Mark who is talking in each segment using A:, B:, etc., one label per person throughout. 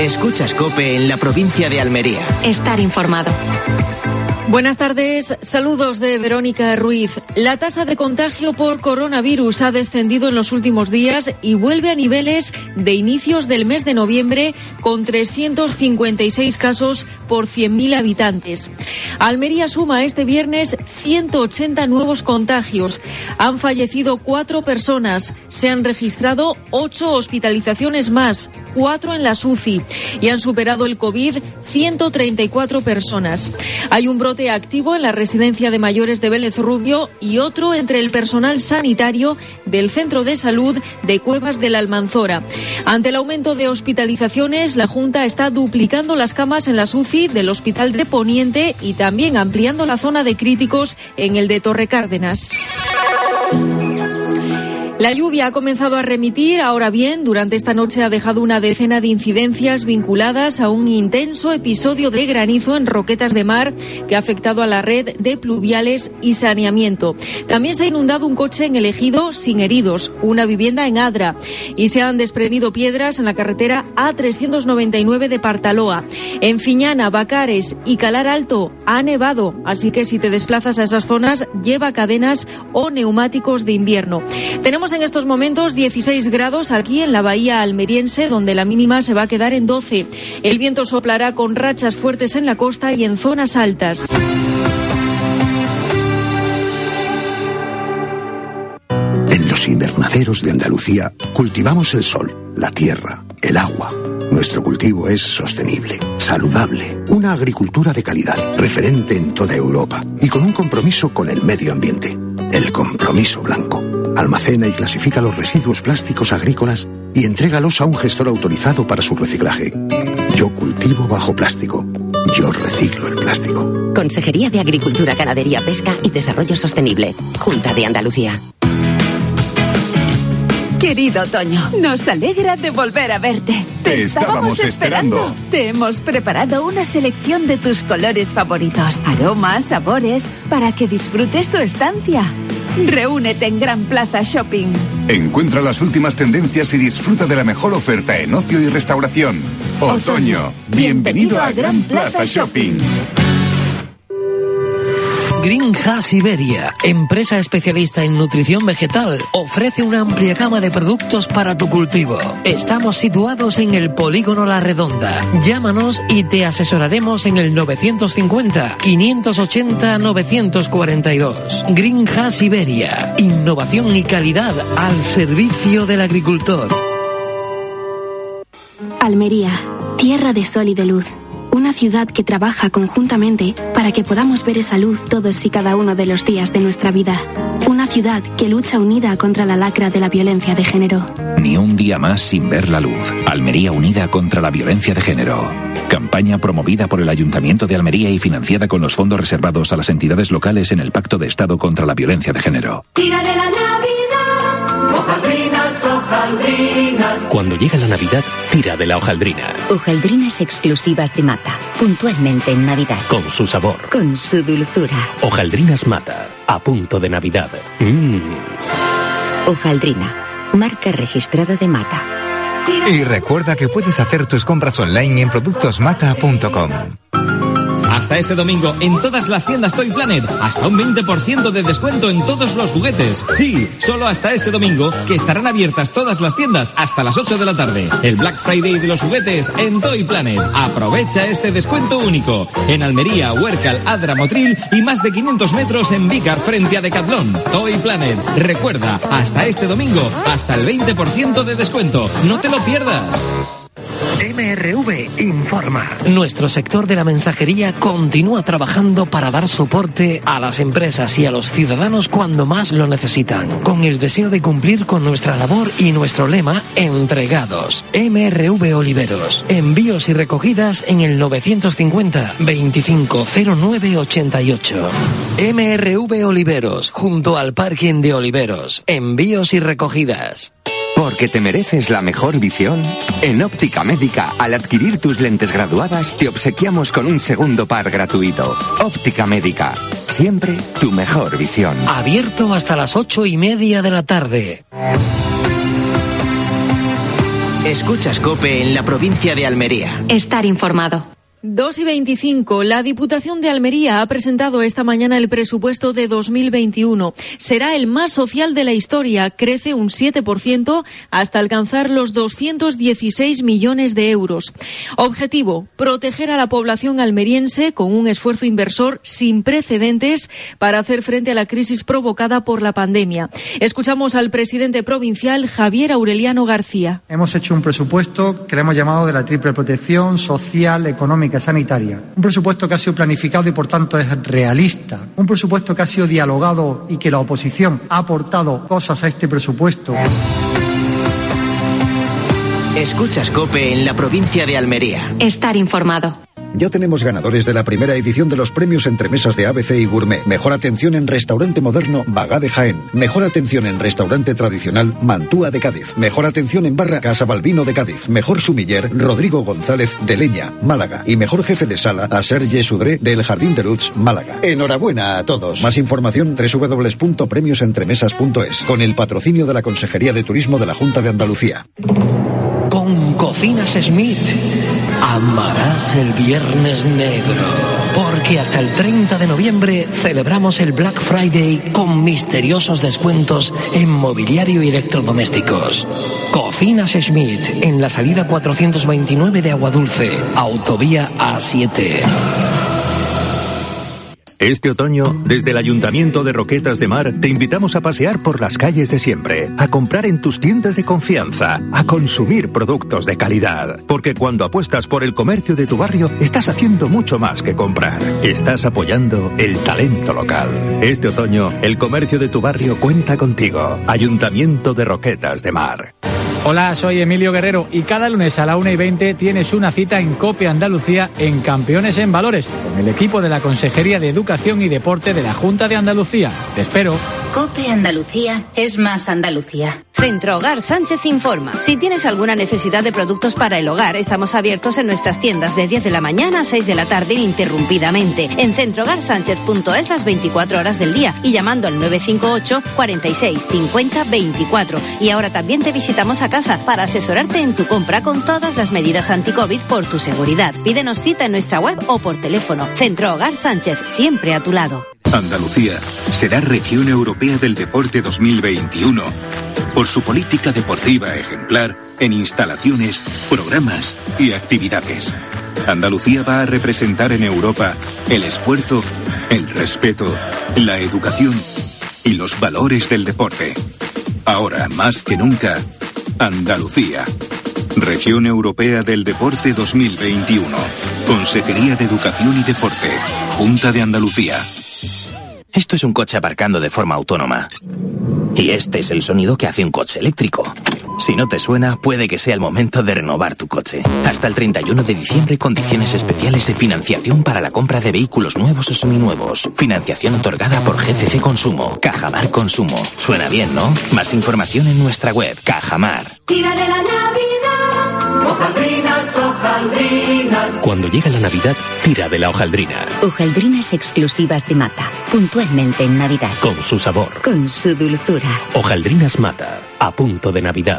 A: Escuchas COPE en la provincia de Almería.
B: Estar informado.
C: Buenas tardes, saludos de Verónica Ruiz. La tasa de contagio por coronavirus ha descendido en los últimos días y vuelve a niveles de inicios del mes de noviembre, con 356 casos por 100.000 habitantes. Almería suma este viernes 180 nuevos contagios. Han fallecido 4 personas, se han registrado 8 hospitalizaciones más, 4 en las UCI, y han superado el COVID 134 personas. Hay un brote activo en la residencia de mayores de Vélez Rubio y otro entre el personal sanitario del Centro de Salud de Cuevas de la Almanzora. Ante el aumento de hospitalizaciones, la Junta está duplicando las camas en las UCI del Hospital de Poniente y también ampliando la zona de críticos en el de Torrecárdenas. La lluvia ha comenzado a remitir. Ahora bien, durante esta noche ha dejado una decena de incidencias vinculadas a un intenso episodio de granizo en Roquetas de Mar que ha afectado a la red de pluviales y saneamiento. También se ha inundado un coche en el Ejido sin heridos, una vivienda en Adra, y se han desprendido piedras en la carretera A399 de Partaloa. En Fiñana, Bacares y Calar Alto ha nevado, así que si te desplazas a esas zonas, lleva cadenas o neumáticos de invierno. Tenemos en estos momentos 16 grados aquí en la bahía almeriense, donde la mínima se va a quedar en 12. El viento soplará con rachas fuertes en la costa y en zonas altas.
D: En los invernaderos de Andalucía cultivamos el sol, la tierra, el agua. Nuestro cultivo es sostenible, saludable, una agricultura de calidad, referente en toda Europa y con un compromiso con el medio ambiente. El Compromiso Blanco. Almacena y clasifica los residuos plásticos agrícolas y entrégalos a un gestor autorizado para su reciclaje. Yo cultivo bajo plástico. Yo reciclo el plástico.
E: Consejería de Agricultura, Ganadería, Pesca y Desarrollo Sostenible. Junta de Andalucía.
F: Querido Toño, nos alegra de volver a verte. Te estábamos esperando. Te hemos preparado una selección de tus colores favoritos, aromas, sabores, para que disfrutes tu estancia. Reúnete en Gran Plaza Shopping.
G: Encuentra las últimas tendencias y disfruta de la mejor oferta en ocio y restauración. Otoño, bienvenido a Gran Plaza Shopping.
H: Greenhouse Siberia, empresa especialista en nutrición vegetal, ofrece una amplia gama de productos para tu cultivo. Estamos situados en el Polígono La Redonda. Llámanos y te asesoraremos en el 950-580-942. Greenhouse Siberia, innovación y calidad al servicio del agricultor.
I: Almería, tierra de sol y de luz. Una ciudad que trabaja conjuntamente para que podamos ver esa luz todos y cada uno de los días de nuestra vida. Una ciudad que lucha unida contra la lacra de la violencia de género.
J: Ni un día más sin ver la luz. Almería unida contra la violencia de género. Campaña promovida por el Ayuntamiento de Almería y financiada con los fondos reservados a las entidades locales en el Pacto de Estado contra la Violencia de Género.
K: Tira de la Navidad, hojaldrinas, hojaldrinas.
L: Cuando llega la Navidad, tira de la hojaldrina.
E: Hojaldrinas exclusivas de Mata, puntualmente en Navidad.
L: Con su sabor.
E: Con su dulzura.
L: Hojaldrinas Mata, a punto de Navidad.
E: Hojaldrina, marca registrada de Mata.
M: Y recuerda que puedes hacer tus compras online en productosmata.com.
N: Hasta este domingo, en todas las tiendas Toy Planet, hasta un 20% de descuento en todos los juguetes. Sí, solo hasta este domingo, que estarán abiertas todas las tiendas hasta las 8 de la tarde. El Black Friday de los juguetes en Toy Planet. Aprovecha este descuento único. En Almería, Huércal, Adra, Motril y más de 500 metros en Vícar frente a Decathlon. Toy Planet. Recuerda, hasta este domingo, hasta el 20% de descuento. No te lo pierdas.
O: MRV informa.
H: Nuestro sector de la mensajería continúa trabajando para dar soporte a las empresas y a los ciudadanos cuando más lo necesitan, con el deseo de cumplir con nuestra labor y nuestro lema, entregados. MRV Oliveros, envíos y recogidas en el 950 2509 88. MRV Oliveros, junto al parking de Oliveros, envíos y recogidas.
P: Porque te mereces la mejor visión. En Óptica Médica, al adquirir tus lentes graduadas, te obsequiamos con un segundo par gratuito. Óptica Médica, siempre tu mejor visión.
H: Abierto hasta las 8:30 de la tarde.
A: Escuchas COPE en la provincia de Almería.
E: Estar informado.
C: 2:25. La Diputación de Almería ha presentado esta mañana el presupuesto de 2021. Será el más social de la historia. Crece un 7% hasta alcanzar los 216 millones de euros. Objetivo: proteger a la población almeriense con un esfuerzo inversor sin precedentes para hacer frente a la crisis provocada por la pandemia. Escuchamos al presidente provincial, Javier Aureliano García.
B: Hemos hecho un presupuesto que le hemos llamado de la triple protección social, económica, sanitaria. Un presupuesto que ha sido planificado y por tanto es realista. Un presupuesto que ha sido dialogado y que la oposición ha aportado cosas a este presupuesto.
A: Escuchas COPE en la provincia de Almería.
E: Estar informado.
Q: Ya tenemos ganadores de la primera edición de los premios Entremesas de ABC y Gourmet. Mejor atención en restaurante moderno, Bagá de Jaén. Mejor atención en restaurante tradicional, Mantúa de Cádiz. Mejor atención en barra, Casa Balbino de Cádiz. Mejor sumiller, Rodrigo González de Leña, Málaga. Y mejor jefe de sala, a Serge Sudré del Jardín de Lutz, Málaga. Enhorabuena a todos. Más información www.premiosentremesas.es, con el patrocinio de la Consejería de Turismo de la Junta de Andalucía.
H: Con Cocinas Smith amarás el Viernes Negro, porque hasta el 30 de noviembre celebramos el Black Friday con misteriosos descuentos en mobiliario y electrodomésticos. Cocinas Smith, en la salida 429 de Aguadulce, autovía A7.
R: Este otoño, desde el Ayuntamiento de Roquetas de Mar, te invitamos a pasear por las calles de siempre, a comprar en tus tiendas de confianza, a consumir productos de calidad. Porque cuando apuestas por el comercio de tu barrio, estás haciendo mucho más que comprar. Estás apoyando el talento local. Este otoño, el comercio de tu barrio cuenta contigo. Ayuntamiento de Roquetas de Mar.
S: Hola, soy Emilio Guerrero y cada lunes a la 1:20 tienes una cita en COPE Andalucía en Campeones en Valores, con el equipo de la Consejería de Educación y Deporte de la Junta de Andalucía. Te espero.
T: COPE Andalucía es más Andalucía.
U: Centro Hogar Sánchez informa. Si tienes alguna necesidad de productos para el hogar, estamos abiertos en nuestras tiendas de 10 de la mañana a 6 de la tarde ininterrumpidamente. En centrohogarsánchez.es las 24 horas del día y llamando al 958 46 50 24. Y ahora también te visitamos a casa para asesorarte en tu compra con todas las medidas anti-COVID por tu seguridad. Pídenos cita en nuestra web o por teléfono. Centro Hogar Sánchez, siempre a tu lado.
V: Andalucía será Región Europea del Deporte 2021 por su política deportiva ejemplar en instalaciones, programas y actividades. Andalucía va a representar en Europa el esfuerzo, el respeto, la educación y los valores del deporte. Ahora, más que nunca, Andalucía. Región Europea del Deporte 2021. Consejería de Educación y Deporte. Junta de Andalucía.
W: Esto es un coche aparcando de forma autónoma. Y este es el sonido que hace un coche eléctrico. Si no te suena, puede que sea el momento de renovar tu coche. Hasta el 31 de diciembre, condiciones especiales de financiación para la compra de vehículos nuevos o seminuevos. Financiación otorgada por GCC Consumo. Cajamar Consumo. Suena bien, ¿no? Más información en nuestra web, Cajamar.
K: Tira de la Navidad, hojaldrinas, hojaldrinas.
L: Cuando llega la Navidad, tira de la hojaldrina.
X: Hojaldrinas exclusivas de Mata, puntualmente en Navidad.
L: Con su sabor.
X: Con su dulzura.
L: Hojaldrinas Mata, a punto de Navidad.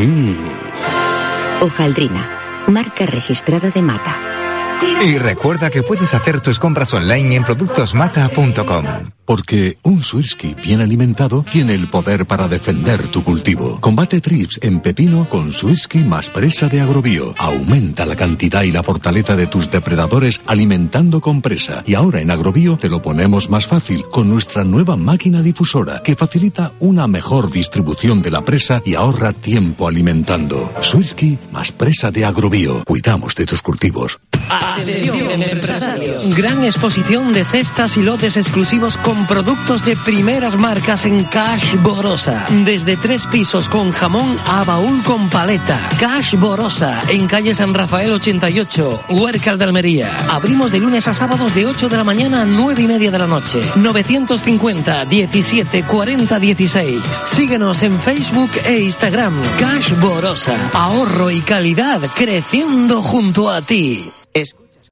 X: Hojaldrina, marca registrada de Mata.
M: Y recuerda que puedes hacer tus compras online en productosmata.com.
Y: Porque un Swirsky bien alimentado tiene el poder para defender tu cultivo. Combate trips en pepino con Swirsky más presa de Agrobio. Aumenta la cantidad y la fortaleza de tus depredadores alimentando con presa. Y ahora en Agrobio te lo ponemos más fácil con nuestra nueva máquina difusora que facilita una mejor distribución de la presa y ahorra tiempo alimentando. Swirsky más presa de Agrobio. Cuidamos de tus cultivos.
H: Atención, empresarios. Gran exposición de cestas y lotes exclusivos con productos de primeras marcas en Cash Borosa. Desde 3 pisos con jamón a baúl con paleta. Cash Borosa, en calle San Rafael 88, Huércal de Almería. Abrimos de lunes a sábados de 8 de la mañana a 9:30 de la noche. 950 17 40 16. Síguenos en Facebook e Instagram. Cash Borosa. Ahorro y calidad creciendo junto a ti.